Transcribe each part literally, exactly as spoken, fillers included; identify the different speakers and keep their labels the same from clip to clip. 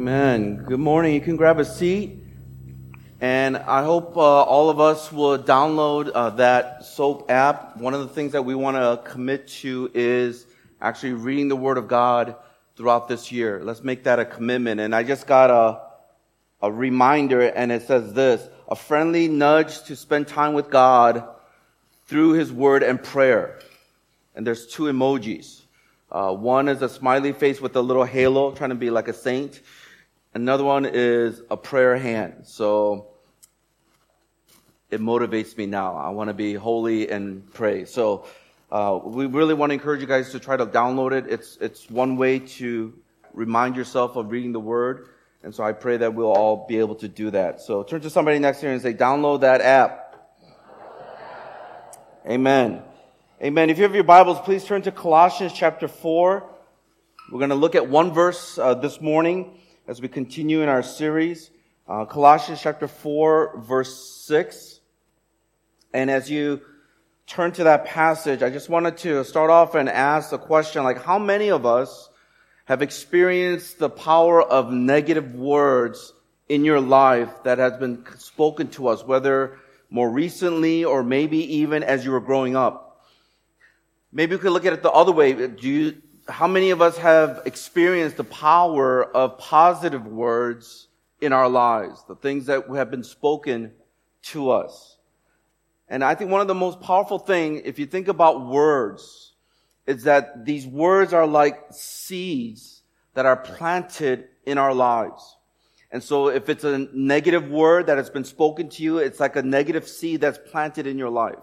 Speaker 1: Amen. Good morning. You can grab a seat. And I hope uh, all of us will download uh, that SOAP app. One of the things that we want to commit to is actually reading the Word of God throughout this year. Let's make that a commitment. And I just got a, a reminder, and it says this: a friendly nudge to spend time with God through His Word and prayer. And there's two emojis. Uh, one is a smiley face with a little halo, trying to be like a saint. Another one is a prayer hand. So it motivates me now. I want to be holy and pray. So uh, we really want to encourage you guys to try to download it. It's it's one way to remind yourself of reading the Word. And so I pray that we'll all be able to do that. So turn to somebody next to you and say, download that app. Amen. Amen. If you have your Bibles, please turn to Colossians chapter four. We're going to look at one verse uh, this morning as we continue in our series. Uh, Colossians chapter four, verse six. And as you turn to that passage, I just wanted to start off and ask a question like, how many of us have experienced the power of negative words in your life that has been spoken to us, whether more recently or maybe even as you were growing up? Maybe we could look at it the other way. Do you, how many of us have experienced the power of positive words in our lives, the things that have been spoken to us? And I think one of the most powerful things, if you think about words, is that these words are like seeds that are planted in our lives. And so if it's a negative word that has been spoken to you, it's like a negative seed that's planted in your life.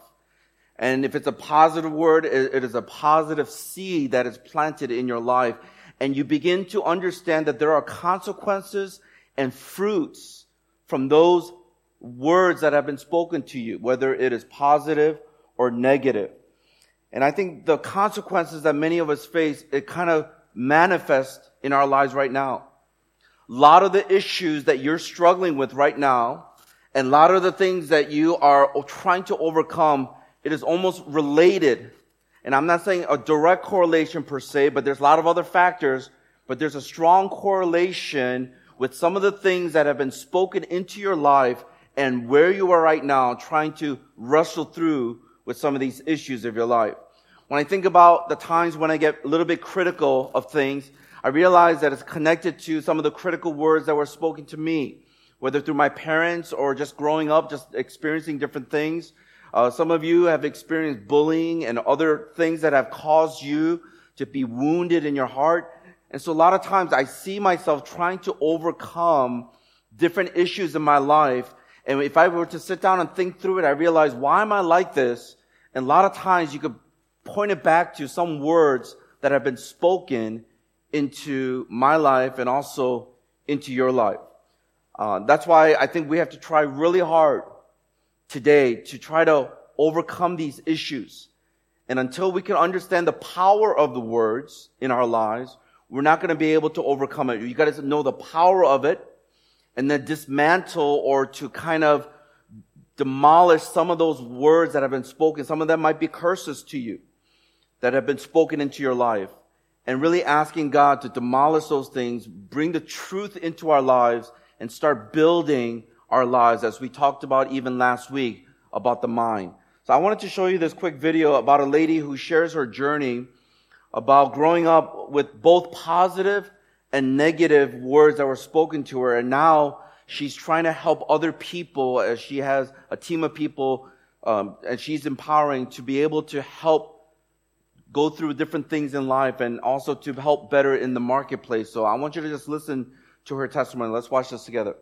Speaker 1: And if it's a positive word, it is a positive seed that is planted in your life. And you begin to understand that there are consequences and fruits from those words that have been spoken to you, whether it is positive or negative. And I think the consequences that many of us face, it kind of manifests in our lives right now. A lot of the issues that you're struggling with right now, and a lot of the things that you are trying to overcome, it is almost related. And I'm not saying a direct correlation per se, but there's a lot of other factors, but there's a strong correlation with some of the things that have been spoken into your life and where you are right now trying to wrestle through with some of these issues of your life. When I think about the times when I get a little bit critical of things, I realize that it's connected to some of the critical words that were spoken to me, whether through my parents or just growing up, just experiencing different things. Uh, some of you have experienced bullying and other things that have caused you to be wounded in your heart. And so a lot of times I see myself trying to overcome different issues in my life. And if I were to sit down and think through it, I realize, why am I like this? And a lot of times you could point it back to some words that have been spoken into my life and also into your life. Uh, that's why I think we have to try really hard today to try to overcome these issues. And until we can understand the power of the words in our lives, we're not going to be able to overcome it. You got to know the power of it and then dismantle or to kind of demolish some of those words that have been spoken. Some of them might be curses to you that have been spoken into your life. And really asking God to demolish those things, bring the truth into our lives, and start building our lives, as we talked about even last week about the mind. So I wanted to show you this quick video about a lady who shares her journey about growing up with both positive and negative words that were spoken to her. And now she's trying to help other people as she has a team of people um, and she's empowering to be able to help go through different things in life and also to help better in the marketplace. So I want you to just listen to her testimony. Let's watch this together.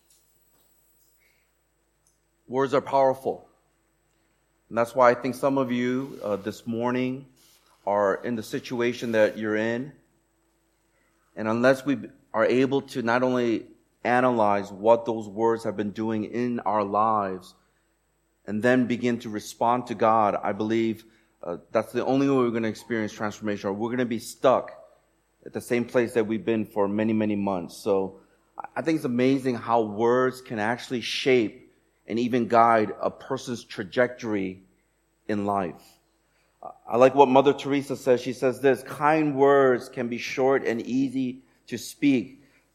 Speaker 1: Words are powerful. And that's why I think some of you uh, this morning are in the situation that you're in. And unless we are able to not only analyze what those words have been doing in our lives and then begin to respond to God, I believe uh, that's the only way we're going to experience transformation, or we're going to be stuck at the same place that we've been for many, many months. So I think it's amazing how words can actually shape and even guide a person's trajectory in life. I like what Mother Teresa says. She says this: kind words can be short and easy to speak,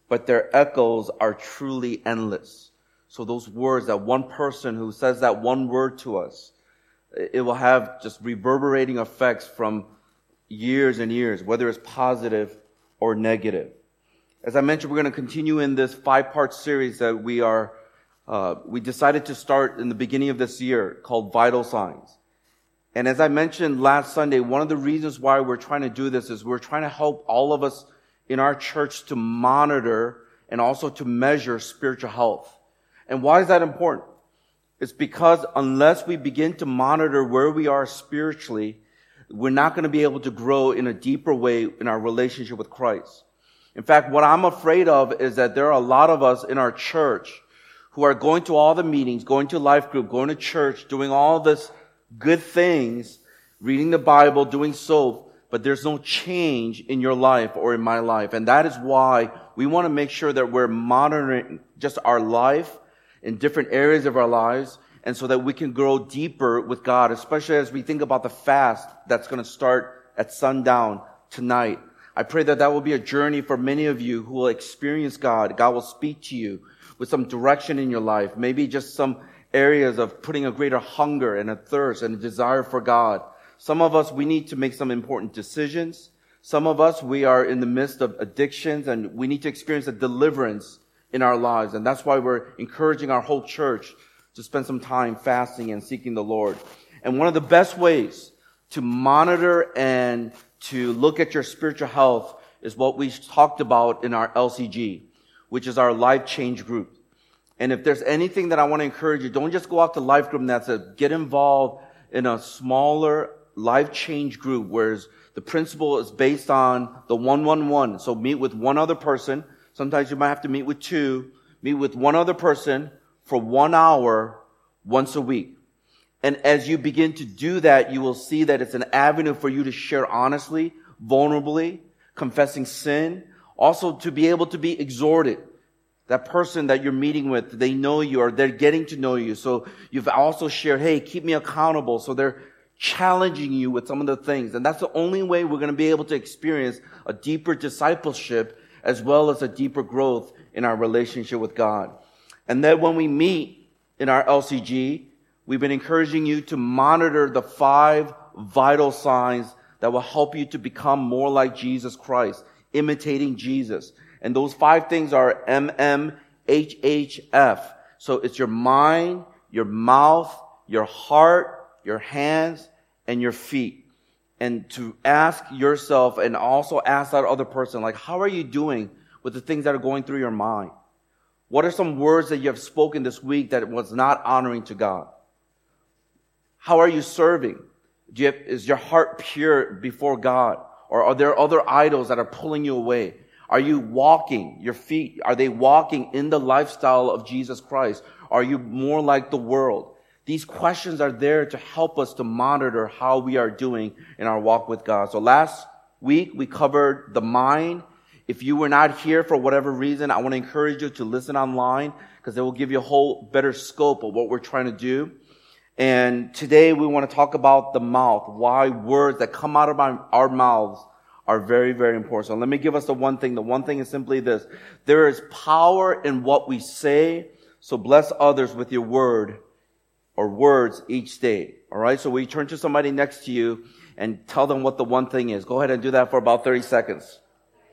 Speaker 1: but their echoes are truly endless. So those words, that one person who says that one word to us, it will have just reverberating effects from years and years, whether it's positive or negative. As I mentioned, we're going to continue in this five-part series that we are, uh, we decided to start in the beginning of this year called Vital Signs. And as I mentioned last Sunday, one of the reasons why we're trying to do this is we're trying to help all of us in our church to monitor and also to measure spiritual health. And why is that important? It's because unless we begin to monitor where we are spiritually, we're not going to be able to grow in a deeper way in our relationship with Christ. In fact, what I'm afraid of is that there are a lot of us in our church who are going to all the meetings, going to life group, going to church, doing all this good things, reading the Bible, doing so, but there's no change in your life or in my life. And that is why we want to make sure that we're monitoring just our life in different areas of our lives, and so that we can grow deeper with God, especially as we think about the fast that's going to start at sundown tonight. I pray that that will be a journey for many of you who will experience God. God will speak to you with some direction in your life, maybe just some areas of putting a greater hunger and a thirst and a desire for God. Some of us, we need to make some important decisions. Some of us, we are in the midst of addictions and we need to experience a deliverance in our lives. And that's why we're encouraging our whole church to spend some time fasting and seeking the Lord. And one of the best ways to monitor and to look at your spiritual health is what we talked about in our L C G, which is our Life Change Group. And if there's anything that I want to encourage you, don't just go out to life group and that's it. Get involved in a smaller life change group where the principle is based on the one one one. So meet with one other person. Sometimes you might have to meet with two. Meet with one other person for one hour once a week. And as you begin to do that, you will see that it's an avenue for you to share honestly, vulnerably, confessing sin. Also to be able to be exhorted. That person that you're meeting with, they know you or they're getting to know you. So you've also shared, hey, keep me accountable. So they're challenging you with some of the things. And that's the only way we're going to be able to experience a deeper discipleship as well as a deeper growth in our relationship with God. And then when we meet in our L C G, we've been encouraging you to monitor the five vital signs that will help you to become more like Jesus Christ, imitating Jesus. And those five things are M M H H F. So it's your mind, your mouth, your heart, your hands, and your feet. And to ask yourself and also ask that other person, like, how are you doing with the things that are going through your mind? What are some words that you have spoken this week that was not honoring to God? How are you serving? Do you have, is your heart pure before God? Or are there other idols that are pulling you away? Are you walking, your feet, are they walking in the lifestyle of Jesus Christ? Are you more like the world? These questions are there to help us to monitor how we are doing in our walk with God. So last week we covered the mind. If you were not here for whatever reason, I want to encourage you to listen online because it will give you a whole better scope of what we're trying to do. And today we want to talk about the mouth, why words that come out of our, our mouths are very, very important. So let me give us the one thing. The one thing is simply this. There is power in what we say, so bless others with your word or words each day. All right? So we turn to somebody next to you and tell them what the one thing is. Go ahead and do that for about thirty seconds.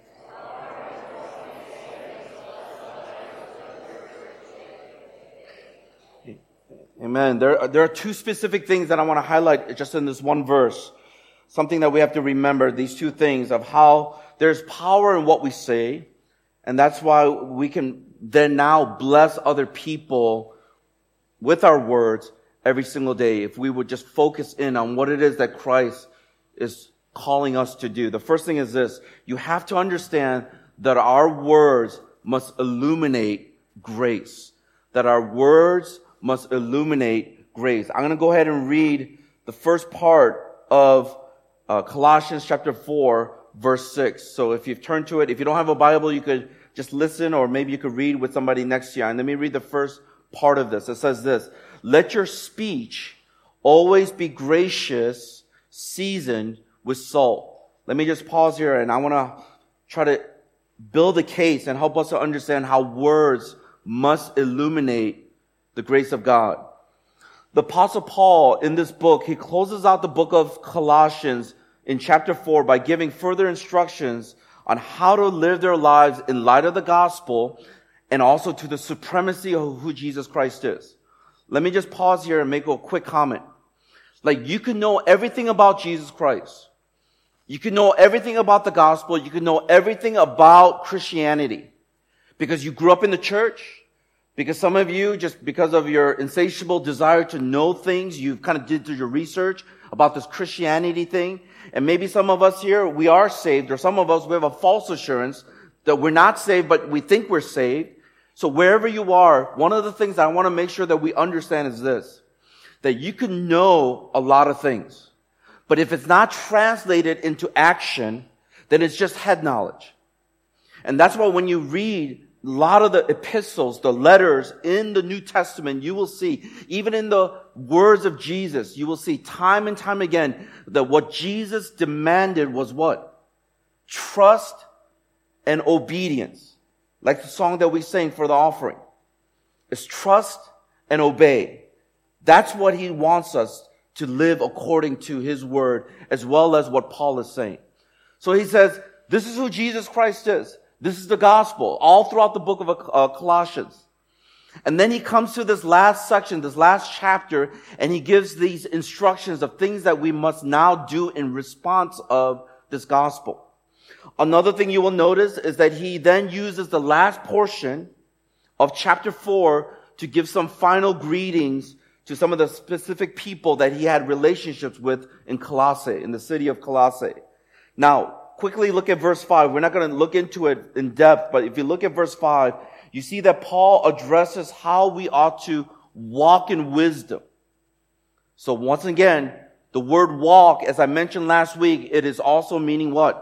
Speaker 1: Amen. There, there are two specific things that I want to highlight just in this one verse. Something that we have to remember, these two things of how there's power in what we say. And that's why we can then now bless other people with our words every single day. If we would just focus in on what it is that Christ is calling us to do. The first thing is this. You have to understand that our words must illuminate grace. That our words must illuminate grace. I'm going to go ahead and read the first part of uh, Colossians chapter four, verse six. So if you've turned to it, if you don't have a Bible, you could just listen, or maybe you could read with somebody next to you. And let me read the first part of this. It says this: let your speech always be gracious, seasoned with salt. Let me just pause here, and I want to try to build a case and help us to understand how words must illuminate the grace of God. The Apostle Paul, in this book, he closes out the book of Colossians in chapter four by giving further instructions on how to live their lives in light of the gospel and also to the supremacy of who Jesus Christ is. Let me just pause here and make a quick comment. Like, you can know everything about Jesus Christ. You can know everything about the gospel. You can know everything about Christianity because you grew up in the church. Because some of you, just because of your insatiable desire to know things, you've kind of did your research about this Christianity thing. And maybe some of us here, we are saved, or some of us, we have a false assurance that we're not saved, but we think we're saved. So wherever you are, one of the things I want to make sure that we understand is this, that you can know a lot of things. But if it's not translated into action, then it's just head knowledge. And that's why when you read a lot of the epistles, the letters in the New Testament, you will see, even in the words of Jesus, you will see time and time again that what Jesus demanded was what? Trust and obedience. Like the song that we sang for the offering. It's trust and obey. That's what he wants us to live according to his word, as well as what Paul is saying. So he says, this is who Jesus Christ is. This is the gospel, all throughout the book of uh, Colossians. And then he comes to this last section, this last chapter, and he gives these instructions of things that we must now do in response of this gospel. Another thing you will notice is that he then uses the last portion of chapter four to give some final greetings to some of the specific people that he had relationships with in Colossae, in the city of Colossae. Now, quickly look at verse five. We're not going to look into it in depth, but if you look at verse five, you see that Paul addresses how we ought to walk in wisdom. So once again, the word walk, as I mentioned last week, it is also meaning what?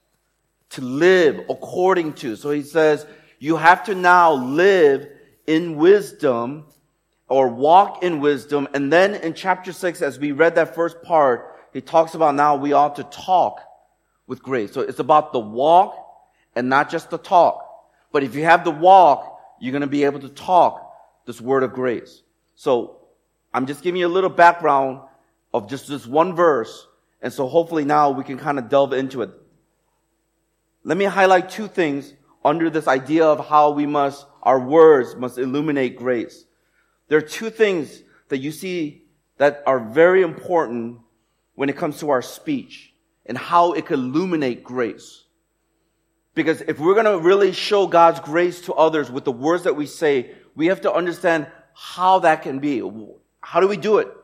Speaker 1: To live according to. So he says, you have to now live in wisdom or walk in wisdom. And then in chapter six, as we read that first part, he talks about now we ought to talk with grace. So it's about the walk and not just the talk. But if you have the walk, you're going to be able to talk this word of grace. So I'm just giving you a little background of just this one verse. And so hopefully now we can kind of delve into it. Let me highlight two things under this idea of how we must, our words must illuminate grace. There are two things that you see that are very important when it comes to our speech and how it can illuminate grace. Because if we're going to really show God's grace to others with the words that we say, we have to understand how that can be. How do we do it?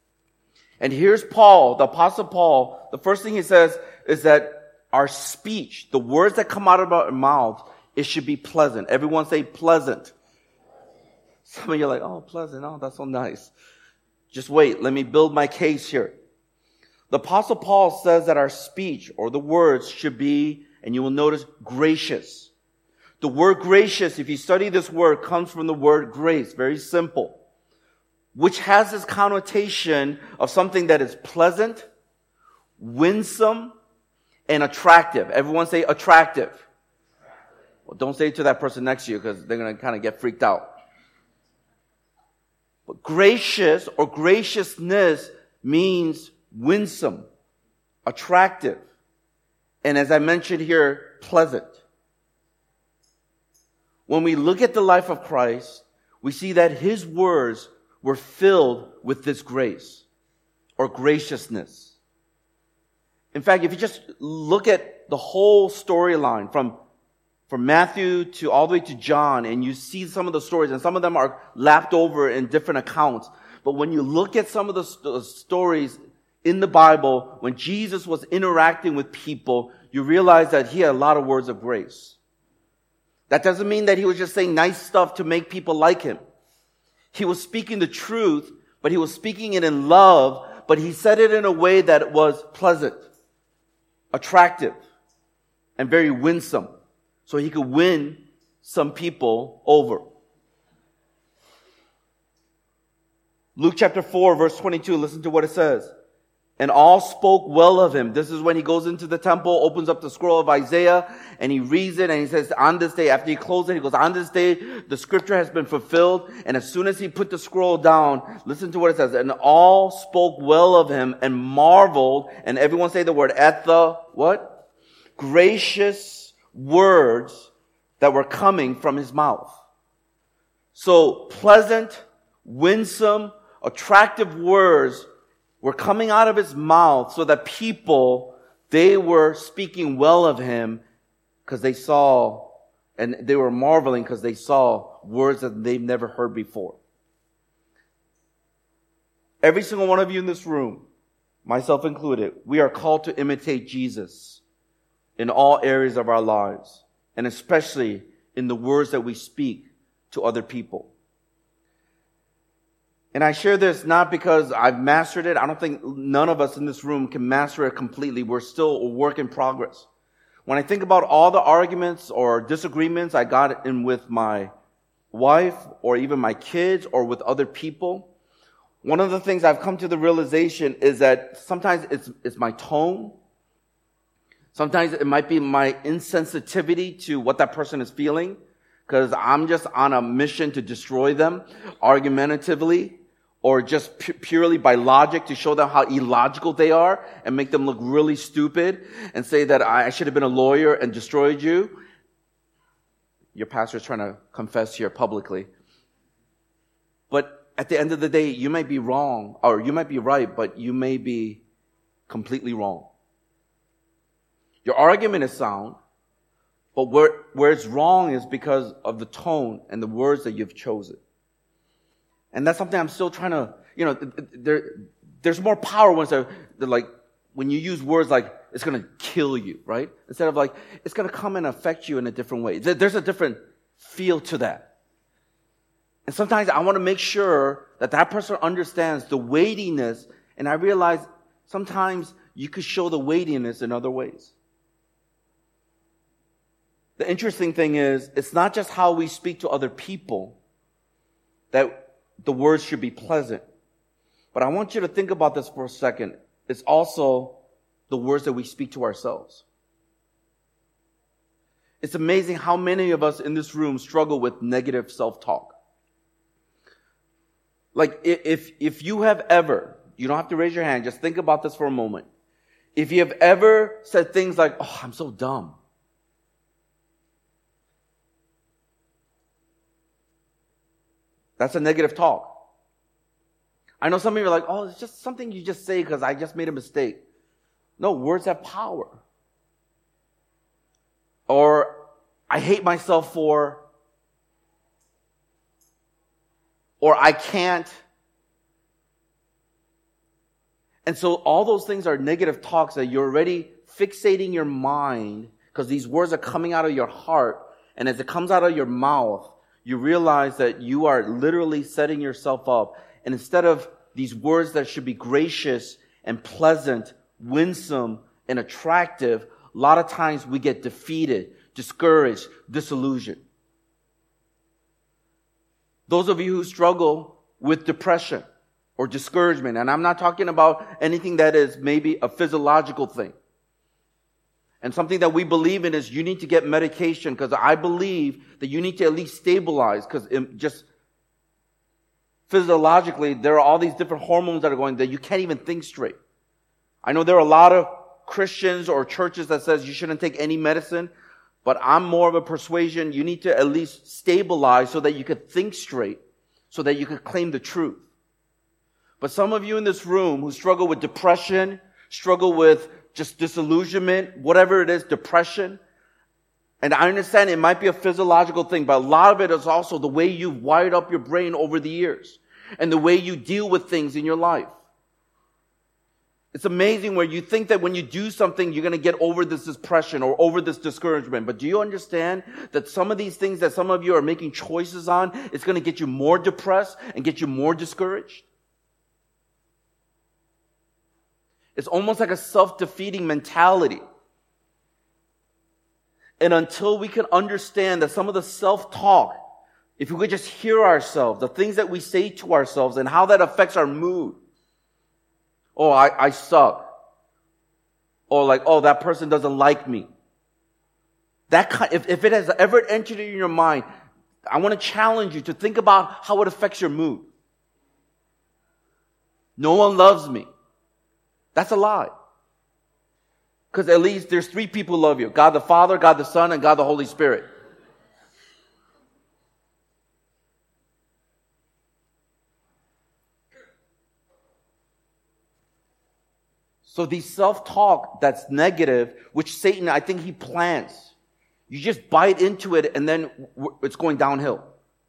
Speaker 1: And here's Paul, the Apostle Paul. The first thing he says is that our speech, the words that come out of our mouth, it should be pleasant. Everyone say pleasant. Some of you are like, oh, pleasant. Oh, that's so nice. Just wait. Let me build my case here. The Apostle Paul says that our speech or the words should be, and you will notice, gracious. The word gracious, if you study this word, comes from the word grace. Very simple. Which has this connotation of something that is pleasant, winsome, and attractive. Everyone say attractive. Well, don't say it to that person next to you because they're going to kind of get freaked out. But gracious or graciousness means winsome, attractive, and as I mentioned here, pleasant. When we look at the life of Christ, we see that his words were filled with this grace or graciousness. In fact, if you just look at the whole storyline from, from Matthew to all the way to John, and you see some of the stories, and some of them are lapped over in different accounts. But when you look at some of the st- stories in the Bible, when Jesus was interacting with people, you realize that he had a lot of words of grace. That doesn't mean that he was just saying nice stuff to make people like him. He was speaking the truth, but he was speaking it in love, but he said it in a way that was pleasant, attractive, and very winsome, so he could win some people over. Luke chapter four, verse twenty-two, listen to what it says. and all spoke well of him. This is when he goes into the temple, opens up the scroll of Isaiah, and he reads it, and he says, on this day, after he closed it, he goes, on this day, the scripture has been fulfilled. And as soon as he put the scroll down, listen to what it says, and all spoke well of him and marveled, and everyone say the word, at the, what? Gracious words that were coming from his mouth. So pleasant, winsome, attractive words were coming out of his mouth so that people, they were speaking well of him because they saw, and they were marveling because they saw words that they've never heard before. Every single one of you in this room, myself included, we are called to imitate Jesus in all areas of our lives, and especially in the words that we speak to other people. And I share this not because I've mastered it. I don't think none of us in this room can master it completely. We're still a work in progress. When I think about all the arguments or disagreements I got in with my wife or even my kids or with other people, one of the things I've come to the realization is that sometimes it's, it's my tone. Sometimes it might be my insensitivity to what that person is feeling because I'm just on a mission to destroy them argumentatively, or just pu- purely by logic to show them how illogical they are and make them look really stupid and say that I should have been a lawyer and destroyed you. Your pastor is trying to confess here publicly. But at the end of the day, you might be wrong, or you might be right, but you may be completely wrong. Your argument is sound, but where, where it's wrong is because of the tone and the words that you've chosen. And that's something I'm still trying to, you know, there, there's more power when they're, they're like, when you use words like, it's going to kill you, right? Instead of like, it's going to come and affect you in a different way. There's a different feel to that. And sometimes I want to make sure that that person understands the weightiness, and I realize sometimes you could show the weightiness in other ways. The interesting thing is, it's not just how we speak to other people that the words should be pleasant. But I want you to think about this for a second. It's also the words that we speak to ourselves. It's amazing how many of us in this room struggle with negative self-talk. Like, if, if you have ever, you don't have to raise your hand, just think about this for a moment. If you have ever said things like, oh, I'm so dumb. That's a negative talk. I know some of you are like, oh, it's just something you just say because I just made a mistake. No, words have power. Or, I hate myself for, or I can't. And so all those things are negative talks that you're already fixating your mind because these words are coming out of your heart. And as it comes out of your mouth, you realize that you are literally setting yourself up. And instead of these words that should be gracious and pleasant, winsome and attractive, a lot of times we get defeated, discouraged, disillusioned. Those of you who struggle with depression or discouragement, and I'm not talking about anything that is maybe a physiological thing. And something that we believe in is you need to get medication because I believe that you need to at least stabilize because just physiologically there are all these different hormones that are going that you can't even think straight. I know there are a lot of Christians or churches that says you shouldn't take any medicine, but I'm more of a persuasion you need to at least stabilize so that you could think straight, so that you could claim the truth. But some of you in this room who struggle with depression, struggle with just disillusionment, whatever it is, depression. And I understand it might be a physiological thing, but a lot of it is also the way you've wired up your brain over the years and the way you deal with things in your life. It's amazing where you think that when you do something, you're going to get over this depression or over this discouragement. But do you understand that some of these things that some of you are making choices on is going to get you more depressed and get you more discouraged? It's almost like a self-defeating mentality. And until we can understand that some of the self-talk, if we could just hear ourselves, the things that we say to ourselves and how that affects our mood, Oh, I, I suck. Or like, oh, that person doesn't like me. That kind, if, if it has ever entered in your mind, I want to challenge you to think about how it affects your mood. No one loves me. That's a lie. Because at least there's three people who love you. God the Father, God the Son, and God the Holy Spirit. So the self-talk that's negative, which Satan, I think he plants, you just bite into it and then it's going downhill.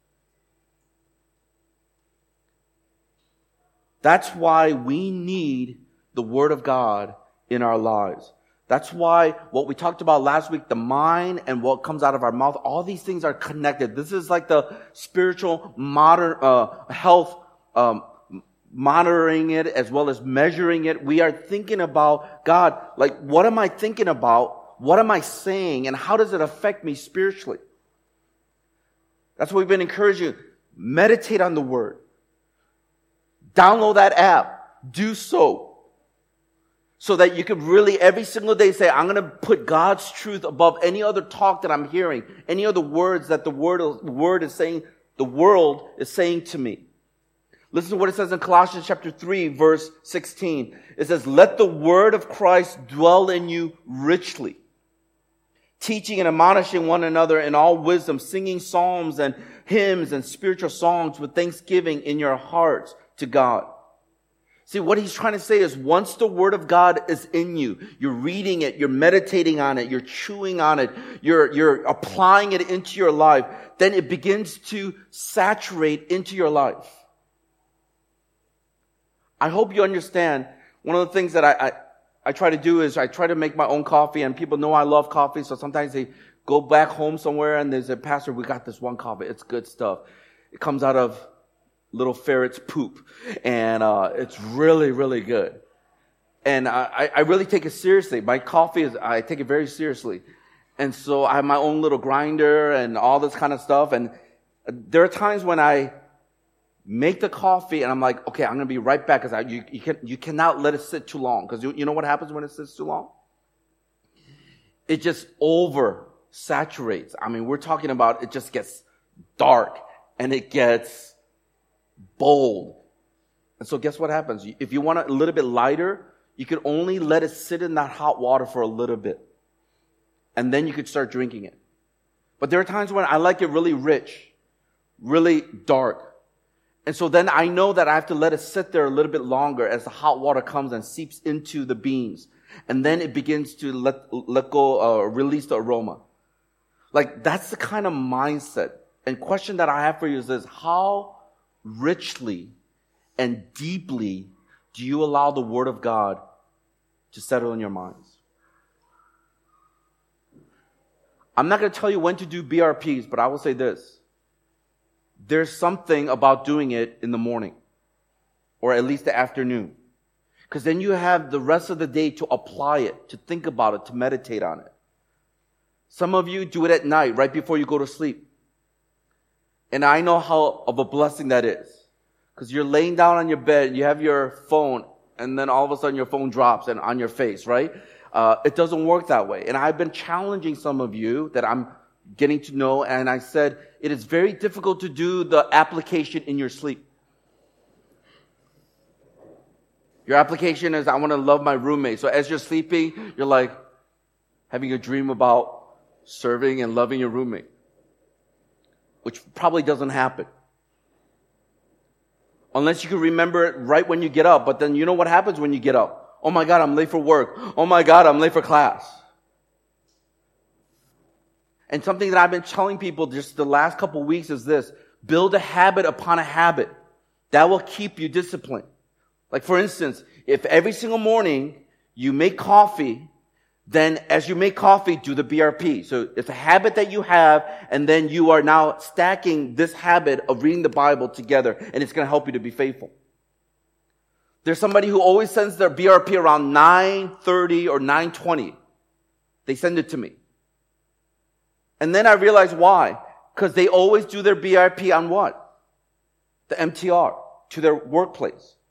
Speaker 1: That's why we need the Word of God in our lives. That's why what we talked about last week, the mind and what comes out of our mouth, all these things are connected. This is like the spiritual modern uh, health um monitoring it as well as measuring it. We are thinking about, God, like, what am I thinking about? What am I saying? And how does it affect me spiritually? That's what we've been encouraging. Meditate on the Word. Download that app. Do so. So that you can really every single day say, I'm going to put God's truth above any other talk that I'm hearing, any other words that the word, the word is saying, the world is saying to me. Listen to what it says in Colossians chapter three, verse sixteen. It says, let the word of Christ dwell in you richly, teaching and admonishing one another in all wisdom, singing psalms and hymns and spiritual songs with thanksgiving in your hearts to God. See, what he's trying to say is once the word of God is in you, you're reading it, you're meditating on it, you're chewing on it, you're, you're applying it into your life, then it begins to saturate into your life. I hope you understand. One of the things that I, I, I try to do is I try to make my own coffee, and people know I love coffee, so sometimes they go back home somewhere and they say, Pastor, we got this one coffee. It's good stuff. It comes out of little ferret's poop, and uh, it's really, really good. And I, I really take it seriously. My coffee is, I take it very seriously. And so I have my own little grinder and all this kind of stuff. And there are times when I make the coffee and I'm like, okay, I'm going to be right back because you, you, can, you cannot let it sit too long. Because you, you know what happens when it sits too long? It just over saturates. I mean, we're talking about it just gets dark and it gets bold. And so guess what happens? If you want it a little bit lighter, you can only let it sit in that hot water for a little bit. And then you could start drinking it. But there are times when I like it really rich, really dark. And so then I know that I have to let it sit there a little bit longer as the hot water comes and seeps into the beans. And then it begins to let, let go, uh, release the aroma. Like, that's the kind of mindset. And question that I have for you is this: how richly and deeply do you allow the Word of God to settle in your minds? I'm not going to tell you when to do B R Ps, but I will say this. There's something about doing it in the morning, or at least the afternoon. Because then you have the rest of the day to apply it, to think about it, to meditate on it. Some of you do it at night, right before you go to sleep. And I know how of a blessing that is. Because you're laying down on your bed, you have your phone, and then all of a sudden your phone drops and on your face, right? Uh, it doesn't work that way. And I've been challenging some of you that I'm getting to know, and I said, it is very difficult to do the application in your sleep. Your application is, I want to love my roommate. So as you're sleeping, you're like having a dream about serving and loving your roommate, which probably doesn't happen. Unless you can remember it right when you get up. But then you know what happens when you get up? Oh my God, I'm late for work. Oh my God, I'm late for class. And something that I've been telling people just the last couple of weeks is this: build a habit upon a habit. That will keep you disciplined. Like, for instance, if every single morning you make coffee, then as you make coffee, do the B R P. So it's a habit that you have, and then you are now stacking this habit of reading the Bible together, and it's going to help you to be faithful. There's somebody who always sends their B R P around nine thirty or nine twenty. They send it to me. And then I realize why. Because they always do their B R P on what? The M T R, to their workplace.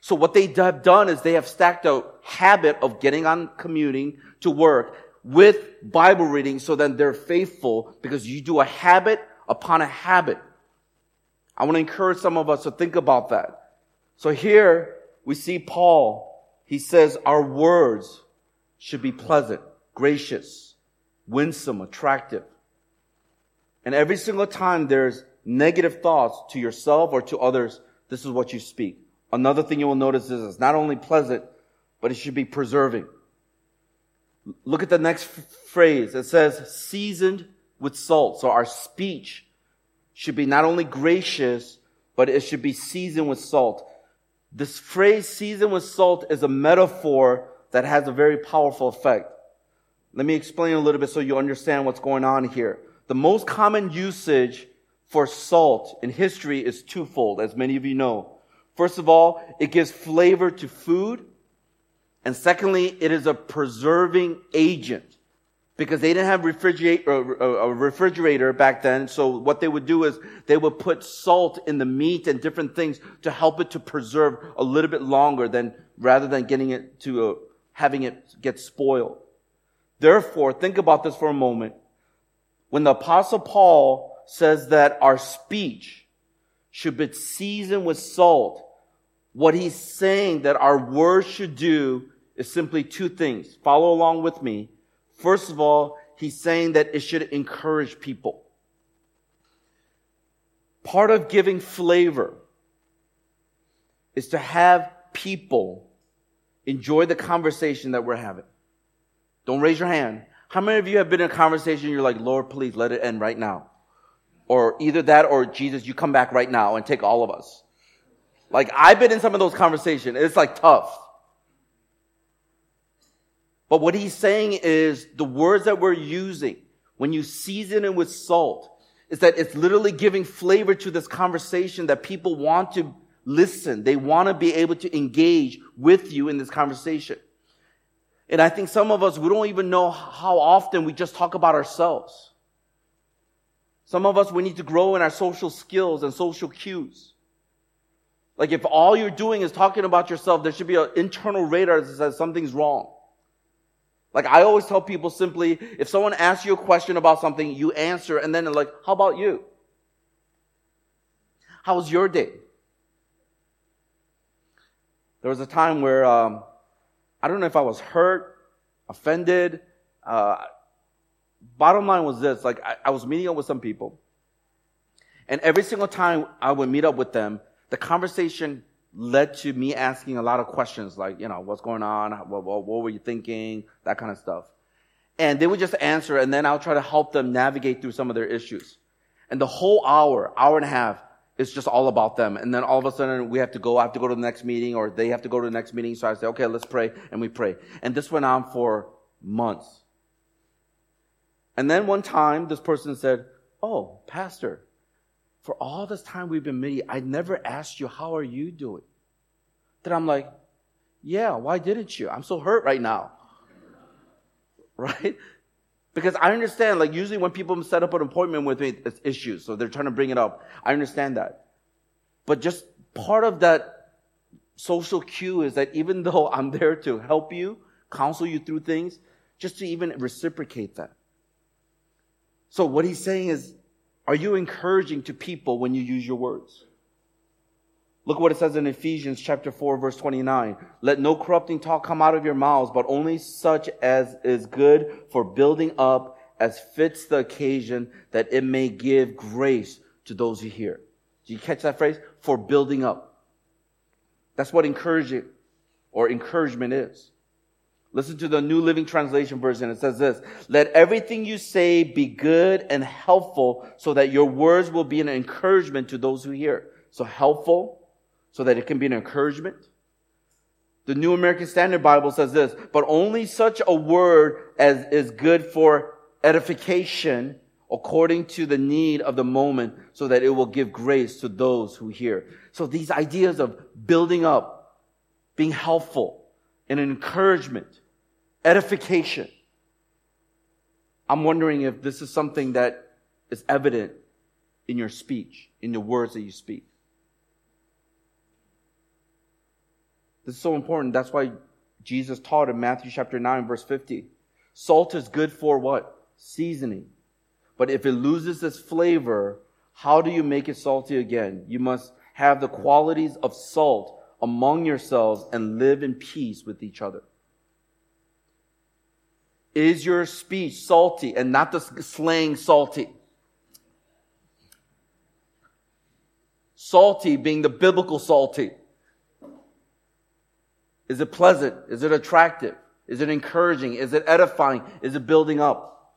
Speaker 1: So what they have done is they have stacked a habit of getting on commuting to work with Bible reading so that they're faithful, because you do a habit upon a habit. I want to encourage some of us to think about that. So here we see Paul. He says our words should be pleasant, gracious, winsome, attractive. And every single time there's negative thoughts to yourself or to others, this is what you speak. Another thing you will notice is it's not only pleasant, but it should be preserving. Look at the next f- phrase. It says seasoned with salt. So our speech should be not only gracious, but it should be seasoned with salt. This phrase, seasoned with salt, is a metaphor that has a very powerful effect. Let me explain a little bit so you understand what's going on here. The most common usage for salt in history is twofold, as many of you know. First of all, it gives flavor to food. And secondly, it is a preserving agent. Because they didn't have refrigerate, uh, a refrigerator back then. So what they would do is they would put salt in the meat and different things to help it to preserve a little bit longer than, rather than getting it to, uh, having it get spoiled. Therefore, think about this for a moment. When the Apostle Paul says that our speech should be seasoned with salt, what he's saying that our words should do is simply two things. Follow along with me. First of all, he's saying that it should encourage people. Part of giving flavor is to have people enjoy the conversation that we're having. Don't raise your hand. How many of you have been in a conversation and you're like, Lord, please let it end right now? Or either that or Jesus, you come back right now and take all of us. Like, I've been in some of those conversations. It's like tough. But what he's saying is the words that we're using, when you season it with salt, is that it's literally giving flavor to this conversation that people want to listen. They want to be able to engage with you in this conversation. And I think some of us, we don't even know how often we just talk about ourselves. Some of us, we need to grow in our social skills and social cues. Like if all you're doing is talking about yourself, there should be an internal radar that says something's wrong. Like I always tell people simply, if someone asks you a question about something, you answer and then they're like, how about you? How was your day? There was a time where, um, I don't know if I was hurt, offended. Uh, bottom line was this, like I, I was meeting up with some people. And every single time I would meet up with them, the conversation led to me asking a lot of questions like, you know, what's going on? What, what, what were you thinking? That kind of stuff. And they would just answer, and then I'll try to help them navigate through some of their issues. And the whole hour, hour and a half, is just all about them. And then all of a sudden, we have to go, I have to go to the next meeting, or they have to go to the next meeting. So I say, okay, let's pray, and we pray. And this went on for months. And then one time, this person said, oh, Pastor, for all this time we've been meeting, I never asked you, how are you doing? Then I'm like, yeah, why didn't you? I'm so hurt right now. Right? Because I understand, like usually when people set up an appointment with me, it's issues. So they're trying to bring it up. I understand that. But just part of that social cue is that even though I'm there to help you, counsel you through things, just to even reciprocate that. So what he's saying is, are you encouraging to people when you use your words? Look what it says in Ephesians chapter four, verse twenty-nine. Let no corrupting talk come out of your mouths, but only such as is good for building up as fits the occasion, that it may give grace to those who hear. Do you catch that phrase? For building up. That's what encouraging or encouragement is. Listen to the New Living Translation version. It says this: let everything you say be good and helpful, so that your words will be an encouragement to those who hear. So helpful, so that it can be an encouragement. The New American Standard Bible says this: but only such a word as is good for edification, according to the need of the moment, so that it will give grace to those who hear. So these ideas of building up, being helpful, and an encouragement, edification. I'm wondering if this is something that is evident in your speech, in the words that you speak. This is so important. That's why Jesus taught in Matthew chapter nine, verse fifty. Salt is good for what? Seasoning. But if it loses its flavor, how do you make it salty again? You must have the qualities of salt among yourselves and live in peace with each other. Is your speech salty and not the slang salty? Salty being the biblical salty. Is it pleasant? Is it attractive? Is it encouraging? Is it edifying? Is it building up?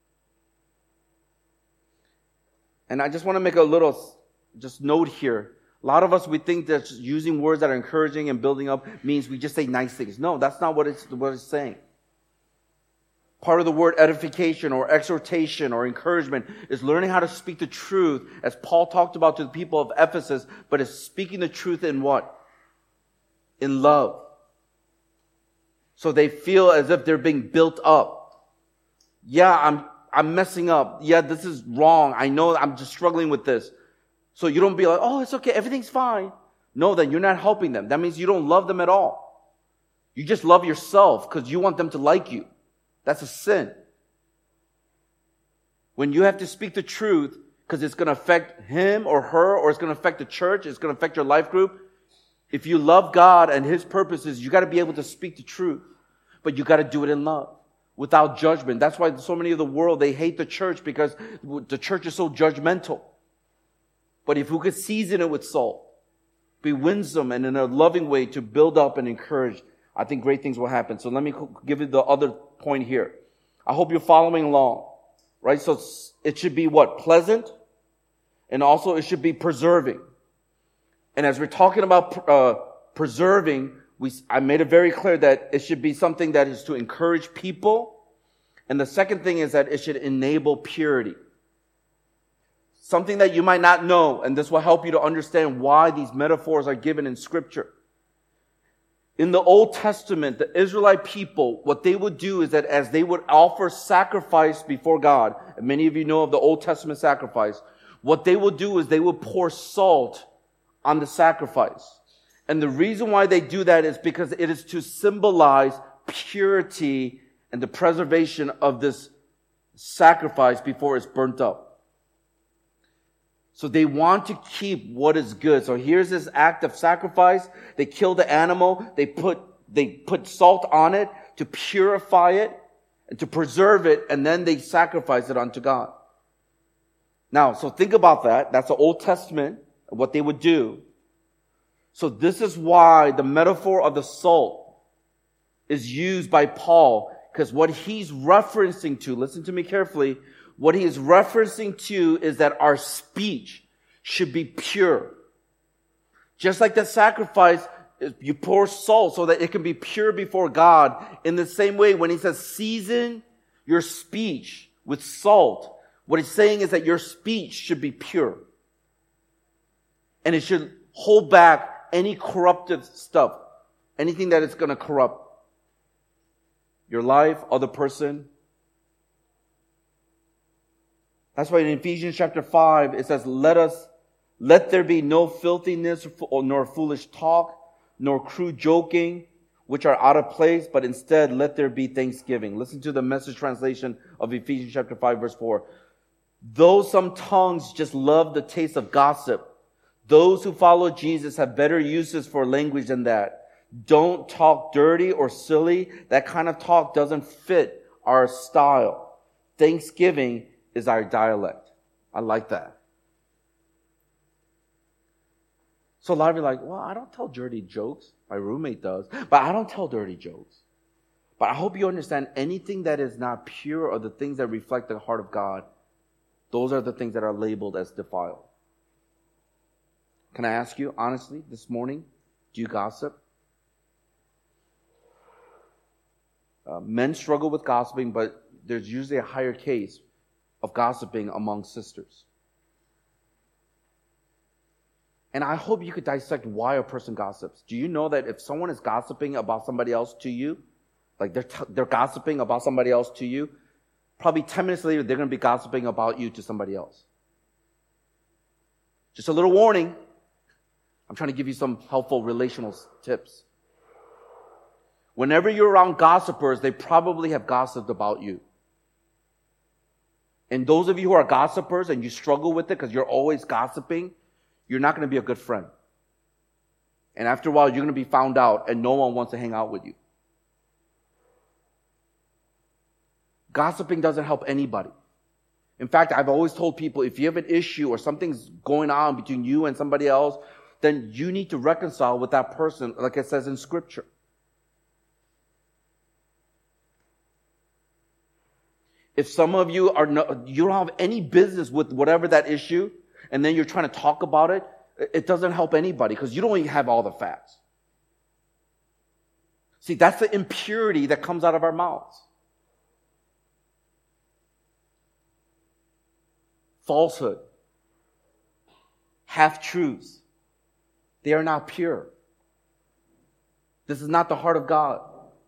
Speaker 1: And I just want to make a little just note here. A lot of us, we think that using words that are encouraging and building up means we just say nice things. No, that's not what it's, what it's saying. Part of the word edification or exhortation or encouragement is learning how to speak the truth, as Paul talked about to the people of Ephesus, but it's speaking the truth in what? In love. So they feel as if they're being built up. Yeah, I'm I'm messing up. Yeah, this is wrong. I know I'm just struggling with this. So you don't be like, oh, it's okay, everything's fine. No, then you're not helping them. That means you don't love them at all. You just love yourself because you want them to like you. That's a sin. When you have to speak the truth because it's going to affect him or her, or it's going to affect the church, it's going to affect your life group. If you love God and His purposes, you got to be able to speak the truth. But you got to do it in love, without judgment. That's why so many of the world, they hate the church, because the church is so judgmental. But if we could season it with salt, be winsome and in a loving way to build up and encourage, I think great things will happen. So let me give you the other point here. I hope you're following along, right? So it should be what? Pleasant, and also it should be preserving. And as we're talking about uh, preserving, we I made it very clear that it should be something that is to encourage people. And the second thing is that it should enable purity. Something that you might not know, and this will help you to understand why these metaphors are given in Scripture. In the Old Testament, the Israelite people, what they would do is that as they would offer sacrifice before God, and many of you know of the Old Testament sacrifice, what they would do is they would pour salt on the sacrifice. And the reason why they do that is because it is to symbolize purity and the preservation of this sacrifice before it's burnt up. So they want to keep what is good. So here's this act of sacrifice. They kill the animal. They put, they put salt on it to purify it and to preserve it. And then they sacrifice it unto God. Now, so think about that. That's the Old Testament, what they would do. So this is why the metaphor of the salt is used by Paul. Because what he's referencing to, listen to me carefully, what he is referencing to is that our speech should be pure. Just like the sacrifice, you pour salt so that it can be pure before God. In the same way, when he says season your speech with salt, what he's saying is that your speech should be pure. And it should hold back any corruptive stuff, anything that is going to corrupt your life, other person. That's why in Ephesians chapter five, it says, let us, let there be no filthiness nor foolish talk, nor crude joking, which are out of place, but instead let there be thanksgiving. Listen to the Message translation of Ephesians chapter five, verse four. Though some tongues just love the taste of gossip, those who follow Jesus have better uses for language than that. Don't talk dirty or silly. That kind of talk doesn't fit our style. Thanksgiving is our dialect. I like that. So a lot of you are like, well, I don't tell dirty jokes. My roommate does. But I don't tell dirty jokes. But I hope you understand anything that is not pure or the things that reflect the heart of God, those are the things that are labeled as defiled. Can I ask you, honestly, this morning, do you gossip? Uh, men struggle with gossiping, but there's usually a higher case of gossiping among sisters. And I hope you could dissect why a person gossips. Do you know that if someone is gossiping about somebody else to you, like they're t- they're gossiping about somebody else to you, probably ten minutes later, they're going to be gossiping about you to somebody else. Just a little warning. I'm trying to give you some helpful relational tips. Whenever you're around gossipers, they probably have gossiped about you. And those of you who are gossipers and you struggle with it because you're always gossiping, you're not going to be a good friend. And after a while, you're going to be found out and no one wants to hang out with you. Gossiping doesn't help anybody. In fact, I've always told people, if you have an issue or something's going on between you and somebody else, then you need to reconcile with that person, like it says in Scripture. If some of you are no, you don't have any business with whatever that issue, and then you're trying to talk about it, it doesn't help anybody because you don't even have all the facts. See, that's the impurity that comes out of our mouths. Falsehood, half-truths, they are not pure. This is not the heart of God.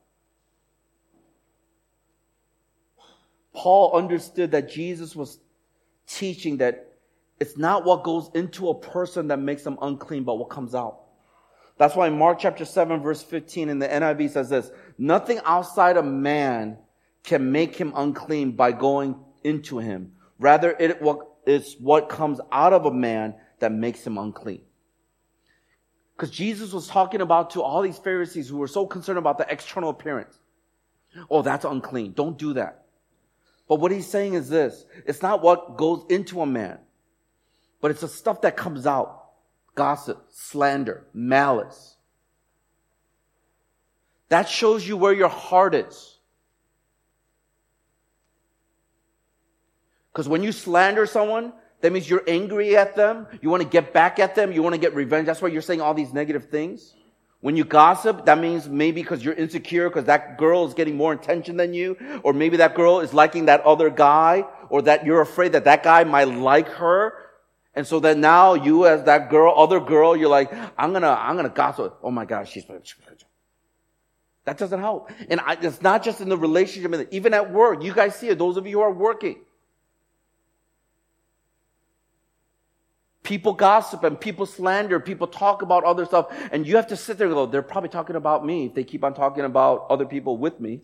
Speaker 1: Paul understood that Jesus was teaching that it's not what goes into a person that makes them unclean, but what comes out. That's why in Mark chapter seven, verse fifteen in the N I V says this, nothing outside a man can make him unclean by going into him. Rather, it is what comes out of a man that makes him unclean. Because Jesus was talking about to all these Pharisees who were so concerned about the external appearance. Oh, that's unclean. Don't do that. But what he's saying is this. It's not what goes into a man, but it's the stuff that comes out. Gossip, slander, malice. That shows you where your heart is. Because when you slander someone, that means you're angry at them. You want to get back at them. You want to get revenge. That's why you're saying all these negative things. When you gossip, that means maybe because you're insecure because that girl is getting more attention than you. Or maybe that girl is liking that other guy. Or that you're afraid that that guy might like her. And so then now you as that girl, other girl, you're like, I'm going to, I'm going to gossip. Oh my gosh, she's... That doesn't help. And I, it's not just in the relationship, even at work. You guys see it, those of you who are working. People gossip and people slander, people talk about other stuff, and you have to sit there and go, they're probably talking about me if they keep on talking about other people with me.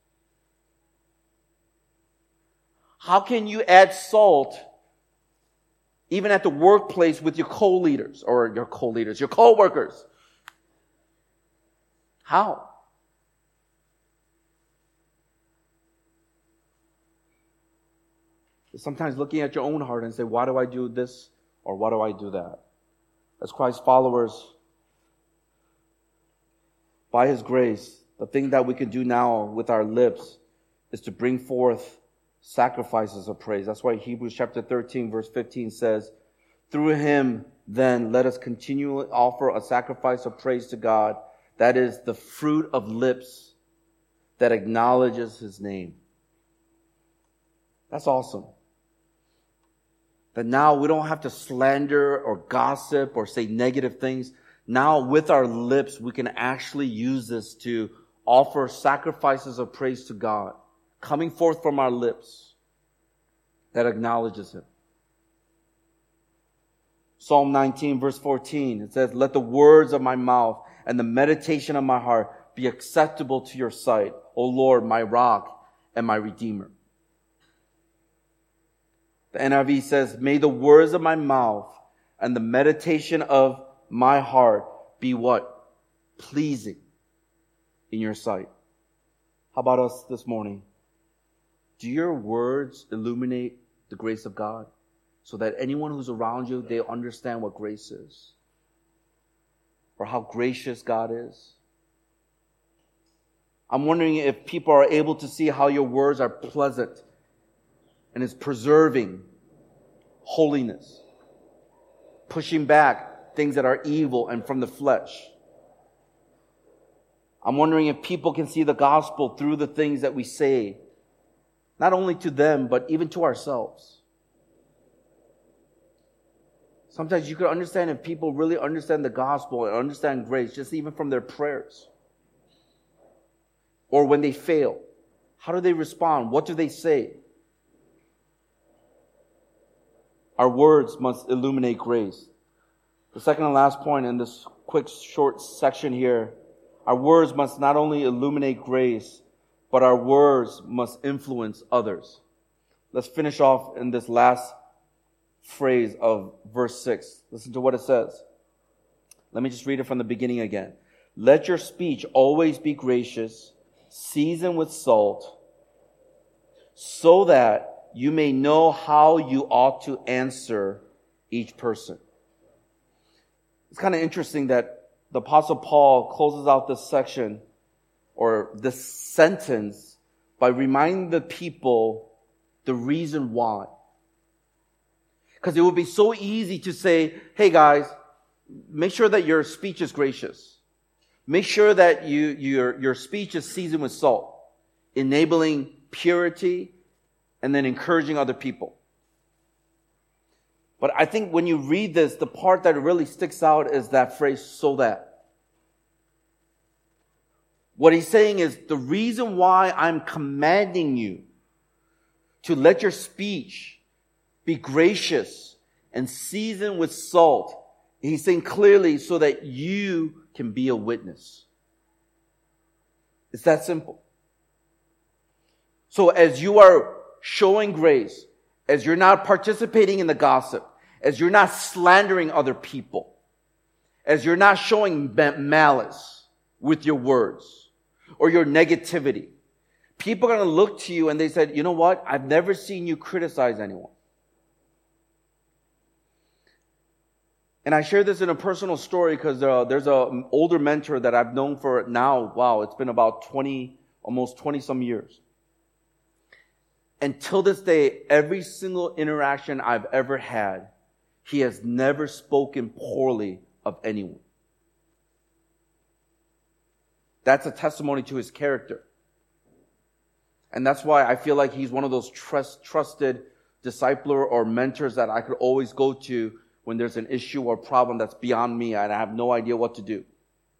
Speaker 1: How can you add salt even at the workplace with your co-leaders or your co-leaders, your co-workers? How? Sometimes looking at your own heart and say, why do I do this? Or why do I do that? As Christ's followers, by His grace, the thing that we can do now with our lips is to bring forth sacrifices of praise. That's why Hebrews chapter thirteen, verse fifteen says, through Him, then, let us continually offer a sacrifice of praise to God. That is the fruit of lips that acknowledges His name. That's awesome. That now we don't have to slander or gossip or say negative things. Now with our lips, we can actually use this to offer sacrifices of praise to God, coming forth from our lips that acknowledges Him. Psalm nineteen, verse fourteen, it says, let the words of my mouth and the meditation of my heart be acceptable to your sight, O Lord, my rock and my redeemer. The N I V says, may the words of my mouth and the meditation of my heart be what? Pleasing in your sight. How about us this morning? Do your words illuminate the grace of God so that anyone who's around you, they understand what grace is? Or how gracious God is? I'm wondering if people are able to see how your words are pleasant and is preserving holiness, pushing back things that are evil and from the flesh. I'm wondering if people can see the gospel through the things that we say, not only to them, but even to ourselves. Sometimes you can understand if people really understand the gospel and understand grace, just even from their prayers. Or when they fail, how do they respond? What do they say? Our words must illuminate grace. The second and last point in this quick, short section here, Our words must not only illuminate grace, but our words must influence others. Let's finish off in this last phrase of verse six. Listen to what it says. Let me just read it from the beginning again. Let your speech always be gracious, seasoned with salt, so that you may know how you ought to answer each person. It's kind of interesting that the Apostle Paul closes out this section or this sentence by reminding the people the reason why. Because it would be so easy to say, hey guys, make sure that your speech is gracious. Make sure that you, your, your speech is seasoned with salt, enabling purity and then encouraging other people. But I think when you read this, the part that really sticks out is that phrase, so that. What he's saying is the reason why I'm commanding you to let your speech be gracious and seasoned with salt. He's saying clearly so that you can be a witness. It's that simple. So as you are showing grace, as you're not participating in the gossip, as you're not slandering other people, as you're not showing malice with your words or your negativity, people are going to look to you and they said, you know what? I've never seen you criticize anyone. And I share this in a personal story because uh, there's an older mentor that I've known for now, wow, it's been about twenty, almost twenty some years. And till this day, every single interaction I've ever had, he has never spoken poorly of anyone. That's a testimony to his character. And that's why I feel like he's one of those trust, trusted discipler or mentors that I could always go to when there's an issue or problem that's beyond me and I have no idea what to do.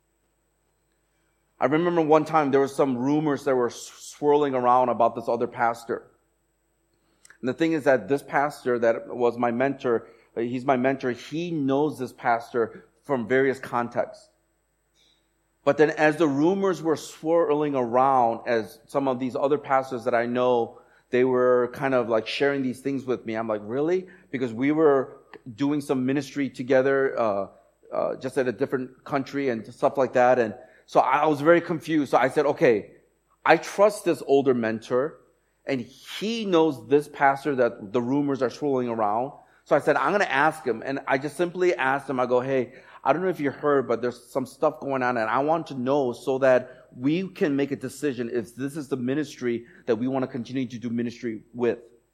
Speaker 1: I remember one time there were some rumors that were swirling around about this other pastor. And the thing is that this pastor that was my mentor, he's my mentor, he knows this pastor from various contexts. But then as the rumors were swirling around, as some of these other pastors that I know, they were kind of like sharing these things with me. I'm like, really? Because we were doing some ministry together, uh, uh, just at a different country and stuff like that. And so I was very confused. So I said, okay, I trust this older mentor and he knows this pastor that the rumors are swirling around. So I said, I'm going to ask him. And I just simply asked him, I go, hey, I don't know if you heard, but there's some stuff going on and I want to know so that we can make a decision if this is the ministry that we want to continue to do ministry with.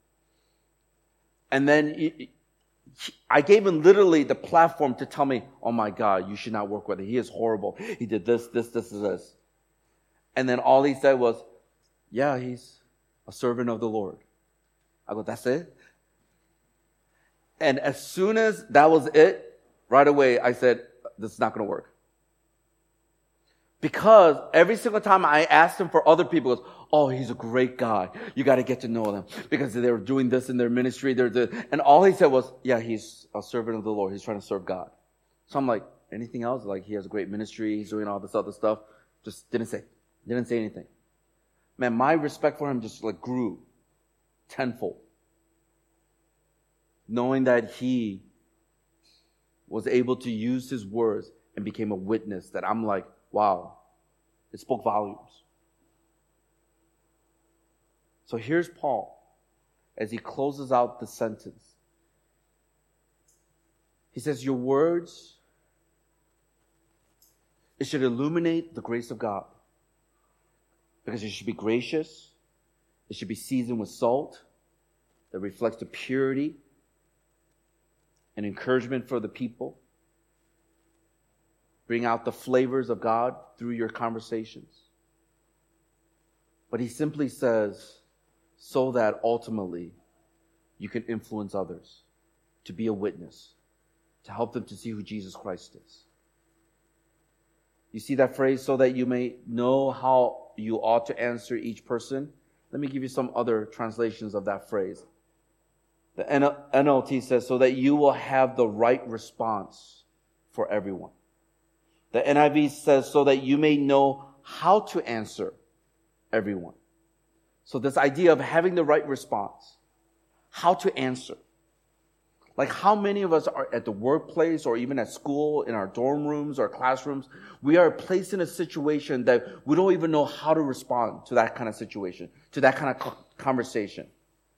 Speaker 1: And then he, I gave him literally the platform to tell me, oh my God, you should not work with him. He is horrible. He did this, this, this, this. And then all he said was, yeah, he's a servant of the Lord. I go, that's it? And as soon as that was it, right away I said, this is not going to work. Because every single time I asked him for other people, goes, oh, he's a great guy. You got to get to know them because they were doing this in their ministry. They're the, and all he said was, yeah, he's a servant of the Lord. He's trying to serve God. So I'm like, anything else? Like, he has a great ministry. He's doing all this other stuff. Just didn't say, didn't say anything. Man, my respect for him just like grew tenfold. Knowing that he was able to use his words and became a witness that I'm like, wow, it spoke volumes. So here's Paul as he closes out the sentence. He says, your words, it should illuminate the grace of God. Because it should be gracious. It should be seasoned with salt that reflects the purity and encouragement for the people. Bring out the flavors of God through your conversations. But he simply says, so that ultimately you can influence others to be a witness, to help them to see who Jesus Christ is. You see that phrase, so that you may know how you ought to answer each person? Let me give you some other translations of that phrase. The N L T says, so that you will have the right response for everyone. The N I V says, so that you may know how to answer everyone. So this idea of having the right response, how to answer. Like how many of us are at the workplace or even at school, in our dorm rooms or classrooms, we are placed in a situation that we don't even know how to respond to that kind of situation, to that kind of conversation.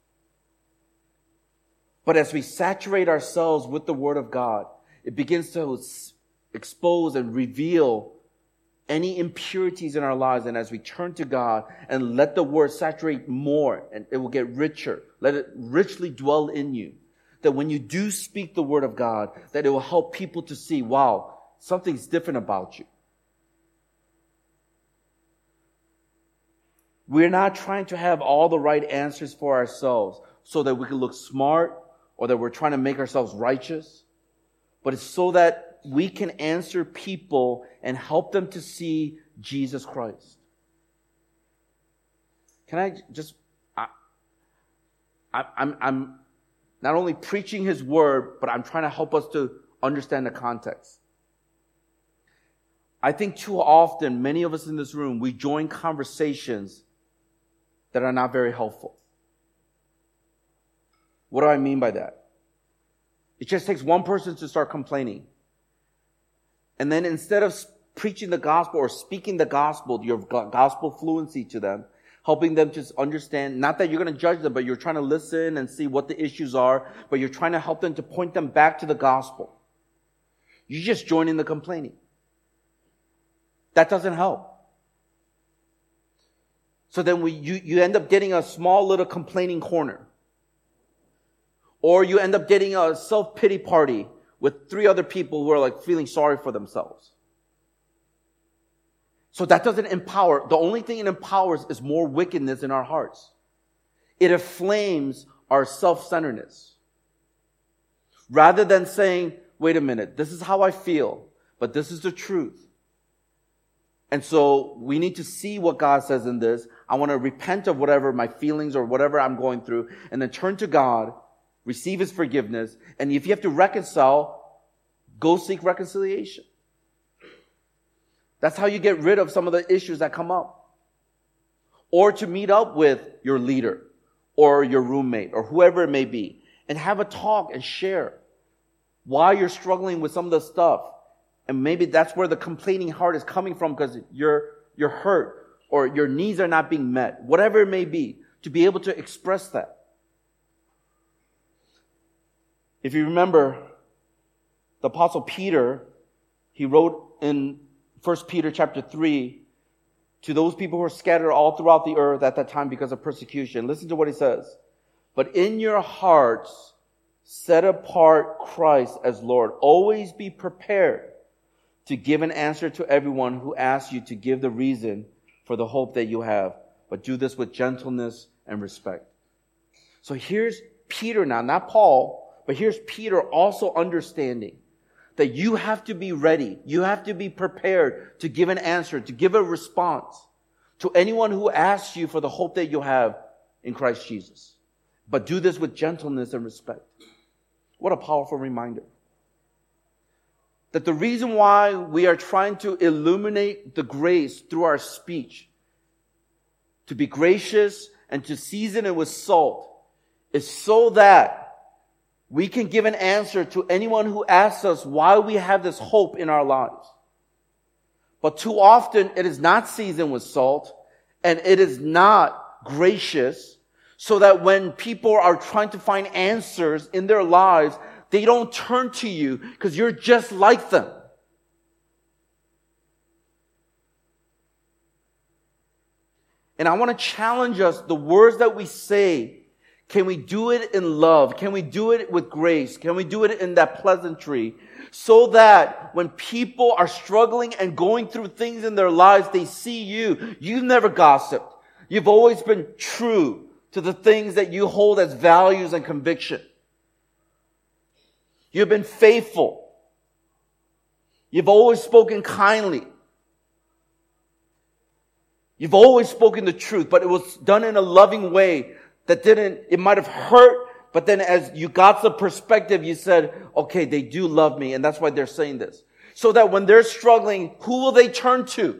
Speaker 1: But as we saturate ourselves with the Word of God, it begins to expose and reveal any impurities in our lives. And as we turn to God and let the Word saturate more, and it will get richer, let it richly dwell in you. That when you do speak the Word of God, that it will help people to see, wow, something's different about you. We're not trying to have all the right answers for ourselves so that we can look smart or that we're trying to make ourselves righteous. But it's so that we can answer people and help them to see Jesus Christ. Can I just, I, I, I'm, I'm not only preaching His Word, but I'm trying to help us to understand the context. I think too often, many of us in this room, we join conversations that are not very helpful. What do I mean by that? It just takes one person to start complaining. And then instead of preaching the gospel or speaking the gospel, your gospel fluency to them, helping them to understand, not that you're going to judge them, but you're trying to listen and see what the issues are, but you're trying to help them to point them back to the gospel. You just join in the complaining. That doesn't help. So then we, you, you end up getting a small little complaining corner. Or you end up getting a self-pity party with three other people who are like feeling sorry for themselves. So that doesn't empower. The only thing it empowers is more wickedness in our hearts. It inflames our self-centeredness. Rather than saying, wait a minute, this is how I feel, but this is the truth. And so we need to see what God says in this. I want to repent of whatever my feelings or whatever I'm going through, and then turn to God, receive His forgiveness, and if you have to reconcile, go seek reconciliation. That's how you get rid of some of the issues that come up. Or to meet up with your leader or your roommate or whoever it may be and have a talk and share why you're struggling with some of the stuff. And maybe that's where the complaining heart is coming from because you're, you're hurt or your needs are not being met. Whatever it may be, to be able to express that. If you remember, the Apostle Peter, he wrote in First Peter chapter three, to those people who are scattered all throughout the earth at that time because of persecution. Listen to what he says. But in your hearts, set apart Christ as Lord. Always be prepared to give an answer to everyone who asks you to give the reason for the hope that you have. But do this with gentleness and respect. So here's Peter now, not Paul, but here's Peter also understanding that you have to be ready. You have to be prepared to give an answer, to give a response to anyone who asks you for the hope that you have in Christ Jesus. But do this with gentleness and respect. What a powerful reminder. That the reason why we are trying to illuminate the grace through our speech, to be gracious and to season it with salt, is so that we can give an answer to anyone who asks us why we have this hope in our lives. But too often it is not seasoned with salt and it is not gracious, so that when people are trying to find answers in their lives, they don't turn to you because you're just like them. And I want to challenge us, the words that we say, can we do it in love? Can we do it with grace? Can we do it in that pleasantry? So that when people are struggling and going through things in their lives, they see you. You've never gossiped. You've always been true to the things that you hold as values and conviction. You've been faithful. You've always spoken kindly. You've always spoken the truth, but it was done in a loving way that didn't, it might have hurt, but then as you got the perspective, you said, okay, they do love me, and that's why they're saying this. so that when they're struggling, who will they turn to?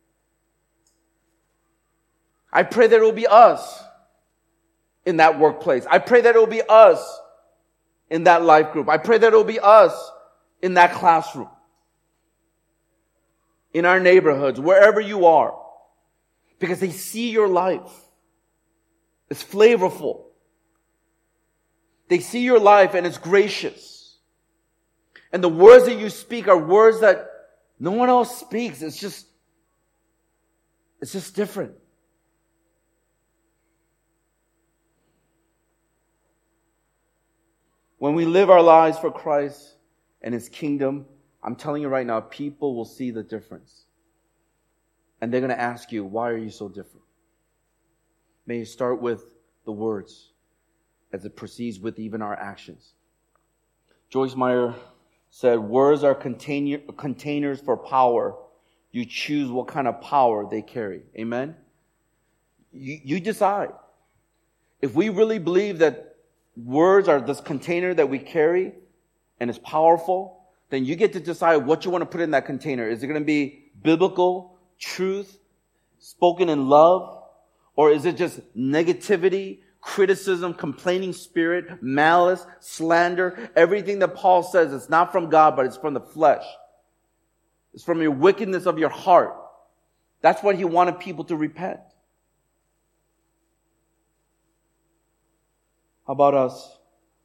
Speaker 1: I pray that it will be us in that workplace. I pray that it will be us in that life group. I pray that it will be us in that classroom, in our neighborhoods, wherever you are, because they see your life. It's flavorful. They see your life and it's gracious. And the words that you speak are words that no one else speaks. It's just, it's just different. When we live our lives for Christ and His kingdom, I'm telling you right now, people will see the difference. And they're going to ask you, why are you so different? May you start with the words as it proceeds with even our actions. Joyce Meyer said, words are container, containers for power. You choose what kind of power they carry. Amen? You, you decide. If we really believe that words are this container that we carry and it's powerful, then you get to decide what you want to put in that container. Is it going to be biblical truth spoken in love? Or is it just negativity, criticism, complaining spirit, malice, slander? Everything that Paul says is not from God, but it's from the flesh. It's from your wickedness of your heart. That's what he wanted people to repent. How about us?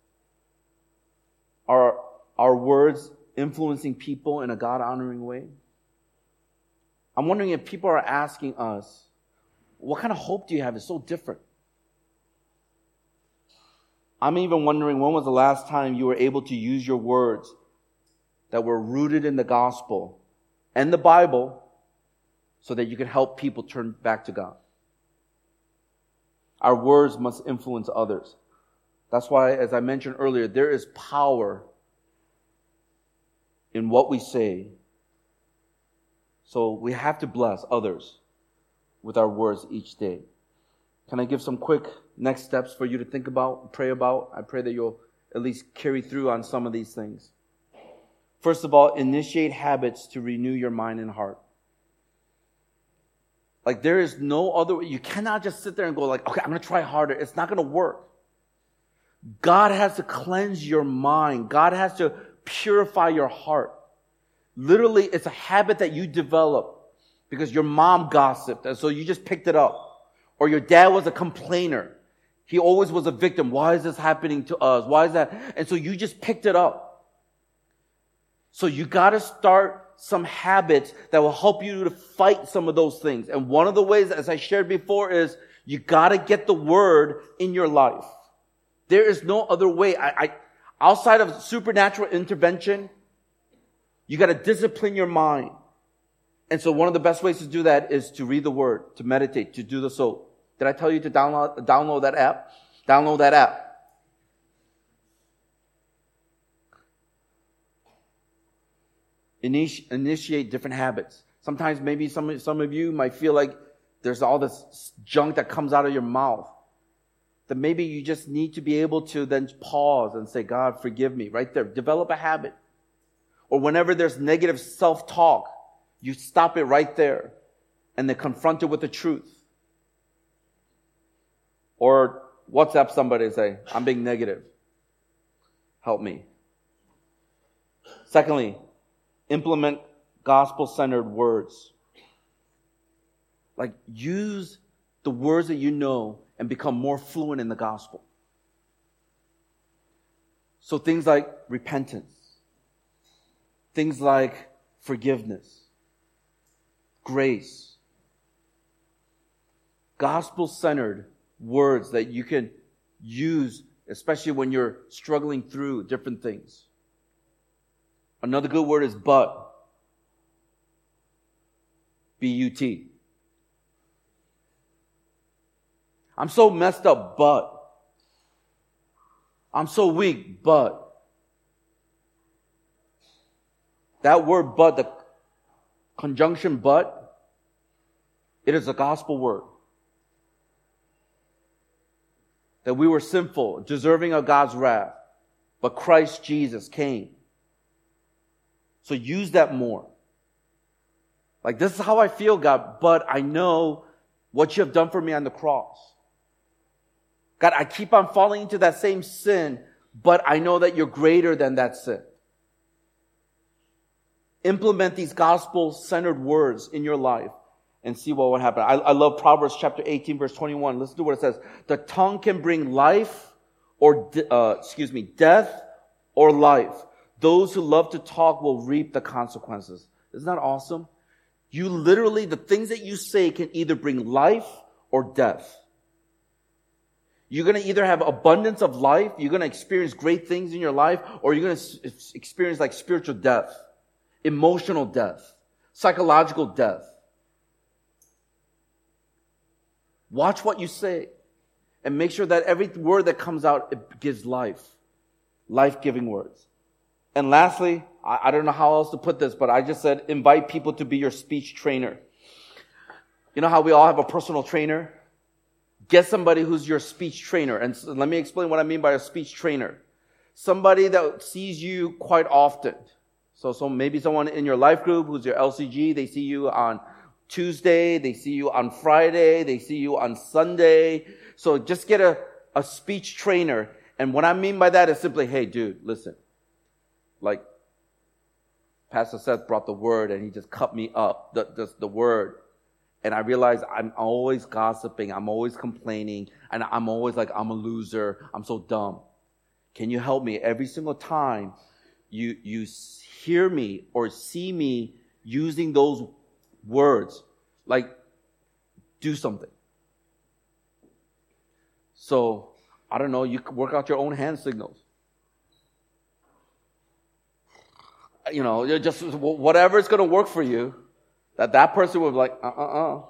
Speaker 1: Are our words influencing people in a God-honoring way? I'm wondering if people are asking us, what kind of hope do you have? It's so different. I'm even wondering, when was the last time you were able to use your words that were rooted in the gospel and the Bible so that you could help people turn back to God? Our words must influence others. That's why, as I mentioned earlier, there is power in what we say. So we have to bless others with our words each day. Can I give some quick next steps for you to think about, pray about? I pray that you'll at least carry through on some of these things. First of all, initiate habits to renew your mind and heart. Like, there is no other way. You cannot just sit there and go like, okay, I'm going to try harder. It's not going to work. God has to cleanse your mind. God has to purify your heart. Literally, it's a habit that you develop because your mom gossiped, and so you just picked it up. Or your dad was a complainer. He always was a victim. Why is this happening to us? Why is that? And so you just picked it up. So you got to start some habits that will help you to fight some of those things. And one of the ways, as I shared before, is you got to get the word in your life. There is no other way. I, I outside of supernatural intervention, you got to discipline your mind. And so one of the best ways to do that is to read the word, to meditate, to do the soul. Did I tell you to download, download that app? Download that app. Initi- initiate different habits. Sometimes maybe some, some of you might feel like there's all this junk that comes out of your mouth. That maybe you just need to be able to then pause and say, God, forgive me, right there. Develop a habit. Or whenever there's negative self-talk, you stop it right there and then confront it with the truth. Or WhatsApp somebody and say, I'm being negative. Help me. Secondly, implement gospel-centered words. Like, use the words that you know and become more fluent in the gospel. So things like repentance. Things like forgiveness. Grace. Gospel-centered words that you can use, especially when you're struggling through different things. Another good word is but. B U T. I'm so messed up, but. I'm so weak, but. That word but, the conjunction but, it is a gospel word. That we were sinful, deserving of God's wrath, but Christ Jesus came So use that more. Like, this is how I feel, God, but I know what you have done for me on the cross. God, I keep on falling into that same sin, but I know that you're greater than that sin. Implement these gospel-centered words in your life and see what would happen. I, I love Proverbs chapter eighteen, verse twenty-one. Listen to what it says. The tongue can bring life or, uh, excuse me, death or life. Those who love to talk will reap the consequences. Isn't that awesome? You literally, the things that you say can either bring life or death. You're going to either have abundance of life, you're going to experience great things in your life, or you're going to experience like spiritual death, emotional death, psychological death. Watch what you say and make sure that every word that comes out, it gives life, life-giving words. And lastly, I, I don't know how else to put this, but I just said invite people to be your speech trainer. You know how we all have a personal trainer? Get somebody who's your speech trainer. And so let me explain what I mean by a speech trainer. Somebody that sees you quite often. So, so maybe someone in your life group who's your L C G, they see you on Tuesday, they see you on Friday, they see you on Sunday. So just get a, a speech trainer. And what I mean by that is simply, hey, dude, listen. Like, Pastor Seth brought the word and he just cut me up, the, the, the word. And I realized I'm always gossiping, I'm always complaining, and I'm always like, I'm a loser, I'm so dumb. Can you help me? Every single time you, you hear me or see me using those words, like, do something. So, I don't know, you can work out your own hand signals. You know, you're just whatever is going to work for you, that that person would be like, uh-uh-uh.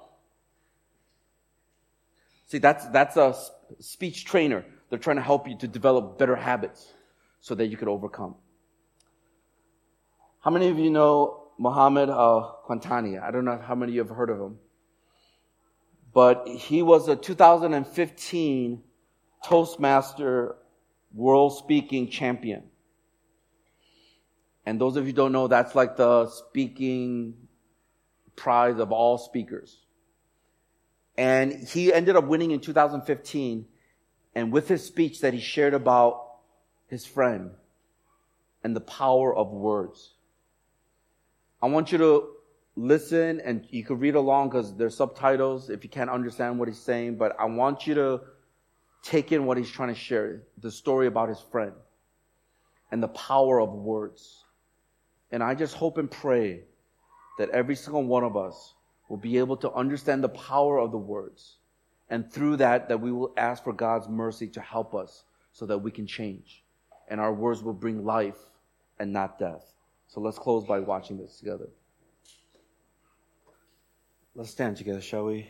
Speaker 1: See, that's that's a speech trainer. They're trying to help you to develop better habits so that you could overcome. How many of you know Muhammad uh, Quintana? I don't know how many of you have heard of him. But he was a two thousand fifteen Toastmaster World Speaking Champion. And those of you who don't know, that's like the speaking prize of all speakers. And he ended up winning in two thousand fifteen. And with his speech that he shared about his friend and the power of words. I want you to listen, and you can read along because there's subtitles if you can't understand what he's saying. But I want you to take in what he's trying to share, the story about his friend and the power of words. And I just hope and pray that every single one of us will be able to understand the power of the words. And through that, that we will ask for God's mercy to help us so that we can change. And our words will bring life and not death. So let's close by watching this together. Let's stand together, shall we?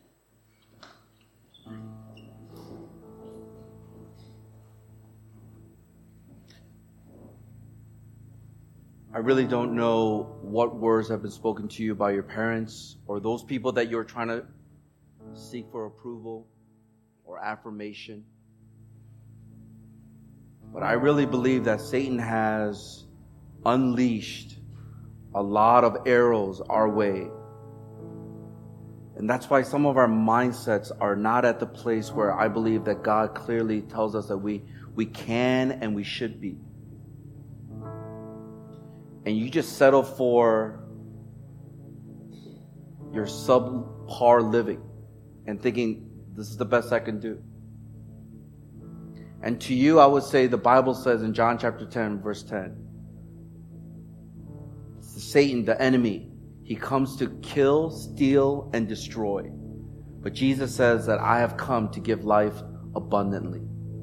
Speaker 1: I really don't know what words have been spoken to you by your parents or those people that you're trying to seek for approval or affirmation. But I really believe that Satan has unleashed a lot of arrows our way. And that's why some of our mindsets are not at the place where I believe that God clearly tells us that we, we can and we should be. And you just settle for your subpar living and thinking, this is the best I can do. And to you, I would say the Bible says in John chapter ten, verse ten, Satan, the enemy, he comes to kill, steal, and destroy. But Jesus says that I have come to give life abundantly.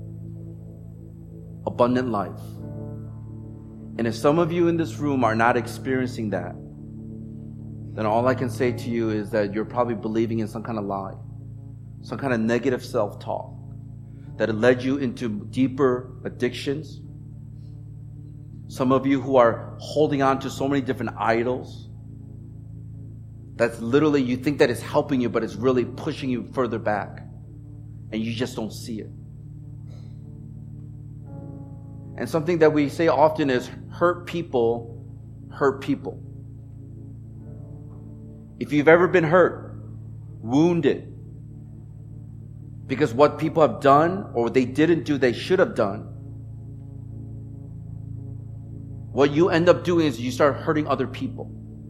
Speaker 1: Abundant life. And if some of you in this room are not experiencing that, then all I can say to you is that you're probably believing in some kind of lie, some kind of negative self-talk that it led you into deeper addictions. Some of you who are holding on to so many different idols, that's literally, you think that it's helping you, but it's really pushing you further back, and you just don't see it. And something that we say often is hurt people hurt people. If you've ever been hurt, wounded, because what people have done or they didn't do, they should have done, what you end up doing is you start hurting other people.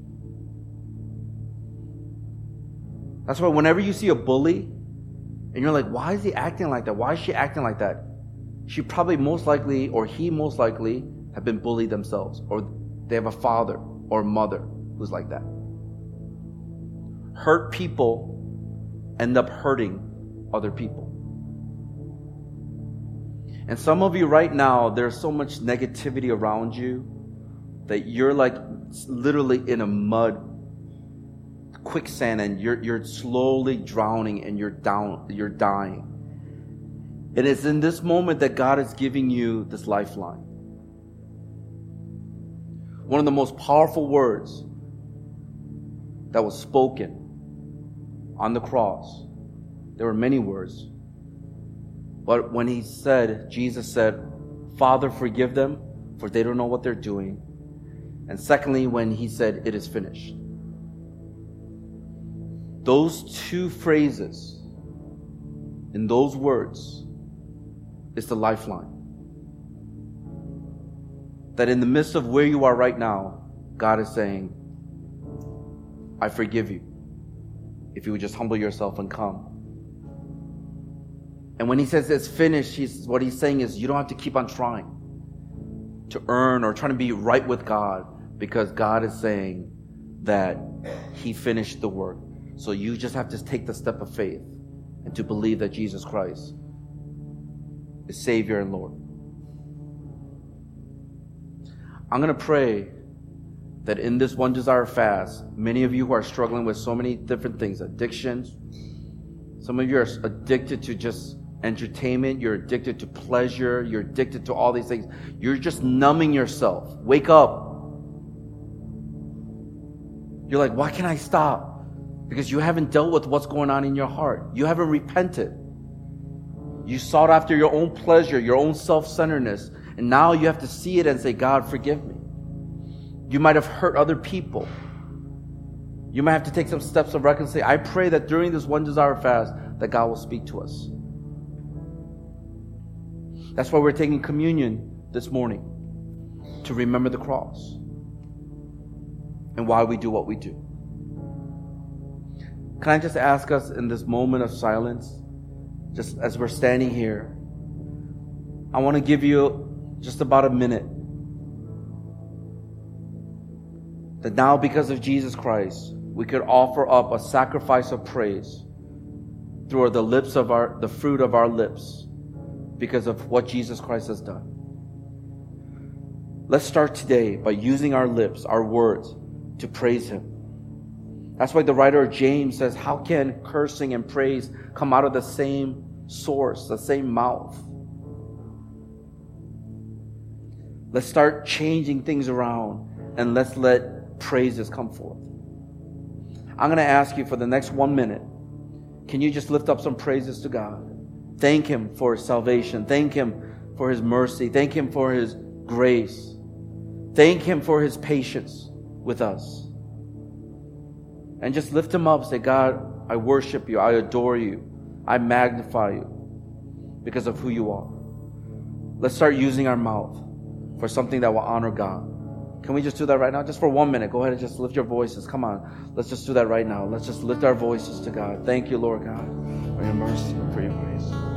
Speaker 1: That's why whenever you see a bully, and you're like, why is he acting like that? Why is she acting like that? She probably most likely, or he most likely, have been bullied themselves. Or they have a father or mother who's like that. Hurt people end up hurting other people. And some of you right now, there's so much negativity around you that you're like literally in a mud quicksand, and you're you're slowly drowning, and you're down, you're dying. It is in this moment that God is giving you this lifeline. One of the most powerful words that was spoken on the cross. There were many words. But when he said, Jesus said, Father, forgive them, for they don't know what they're doing. And secondly, when he said, it is finished. Those two phrases, in those words, is the lifeline. That in the midst of where you are right now, God is saying, I forgive you. If you would just humble yourself and come. And when he says it's finished, he's, what he's saying is you don't have to keep on trying to earn or trying to be right with God, because God is saying that he finished the work. So you just have to take the step of faith and to believe that Jesus Christ is Savior and Lord. I'm going to pray that in this One Desire fast, many of you who are struggling with so many different things, addictions, some of you are addicted to just entertainment, you're addicted to pleasure, you're addicted to all these things. You're just numbing yourself. Wake up. You're like, why can't I stop? Because you haven't dealt with what's going on in your heart. You haven't repented. You sought after your own pleasure, your own self-centeredness, and now you have to see it and say, God, forgive me. You might have hurt other people. You might have to take some steps of reconciliation. I pray that during this One Desire fast, that God will speak to us. That's why we're taking communion this morning, to remember the cross and why we do what we do. Can I just ask us in this moment of silence, just as we're standing here, I want to give you just about a minute. That now, because of Jesus Christ, we could offer up a sacrifice of praise through the lips of our, the fruit of our lips, because of what Jesus Christ has done. Let's start today by using our lips, our words, to praise Him. That's why the writer of James says, how can cursing and praise come out of the same source, the same mouth? Let's start changing things around, and let's let praises come forth. I'm going to ask you for the next one minute, can you just lift up some praises to God? Thank Him for His salvation. Thank Him for His mercy. Thank Him for His grace. Thank Him for His patience with us. And just lift Him up. Say, God, I worship You. I adore You. I magnify You because of who You are. Let's start using our mouth for something that will honor God. Can we just do that right now? Just for one minute. Go ahead and just lift your voices. Come on. Let's just do that right now. Let's just lift our voices to God. Thank You, Lord God, for Your mercy and for Your grace.